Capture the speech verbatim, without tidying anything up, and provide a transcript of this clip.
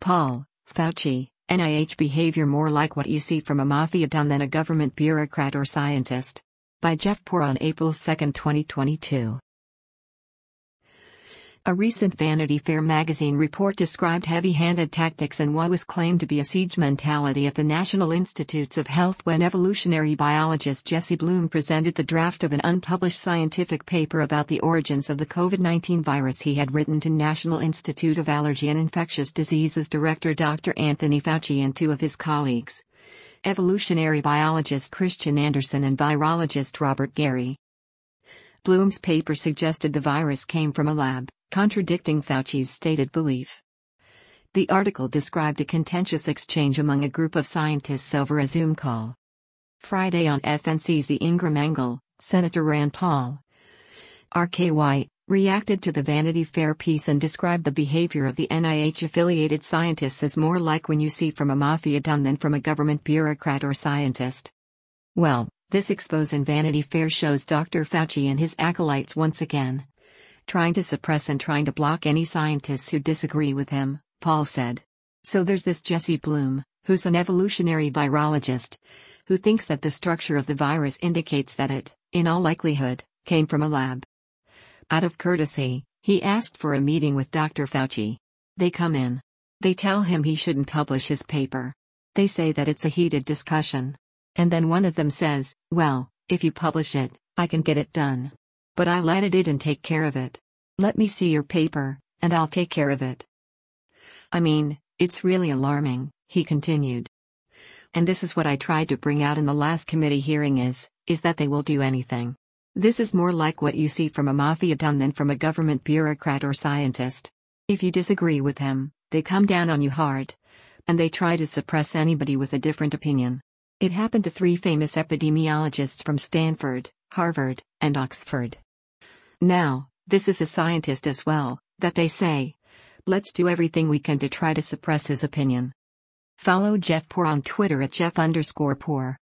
Paul, Fauci, N I H behavior more like what you see from a mafia don than a government bureaucrat or scientist. By Jeff Poor on April second, twenty twenty-two. A recent Vanity Fair magazine report described heavy-handed tactics and what was claimed to be a siege mentality at the National Institutes of Health when evolutionary biologist Jesse Bloom presented the draft of an unpublished scientific paper about the origins of the COVID nineteen virus he had written to National Institute of Allergy and Infectious Diseases Director Doctor Anthony Fauci and two of his colleagues, evolutionary biologist Christian Anderson and virologist Robert Garry. Bloom's paper suggested the virus came from a lab, contradicting Fauci's stated belief. The article described a contentious exchange among a group of scientists over a Zoom call. Friday on F N C's The Ingram Angle, Senator Rand Paul, R K White, reacted to the Vanity Fair piece and described the behavior of the N I H-affiliated scientists as more like when you see from a mafia don than from a government bureaucrat or scientist. Well, this expose in Vanity Fair shows Doctor Fauci and his acolytes once again trying to suppress and trying to block any scientists who disagree with him, Paul said. So there's this Jesse Bloom, who's an evolutionary virologist, who thinks that the structure of the virus indicates that it, in all likelihood, came from a lab. Out of courtesy, he asked for a meeting with Doctor Fauci. They come in. They tell him he shouldn't publish his paper. They say that it's a heated discussion. And then one of them says, well, if you publish it, I can get it done. But I'll edit it and take care of it. Let me see your paper, and I'll take care of it. I mean, it's really alarming, he continued. And this is what I tried to bring out in the last committee hearing is, is that they will do anything. This is more like what you see from a mafia don than from a government bureaucrat or scientist. If you disagree with them, they come down on you hard. And they try to suppress anybody with a different opinion. It happened to three famous epidemiologists from Stanford, Harvard, and Oxford. Now, this is a scientist as well, that they say. Let's do everything we can to try to suppress his opinion. Follow Jeff Poor on Twitter at Jeff underscore Poor.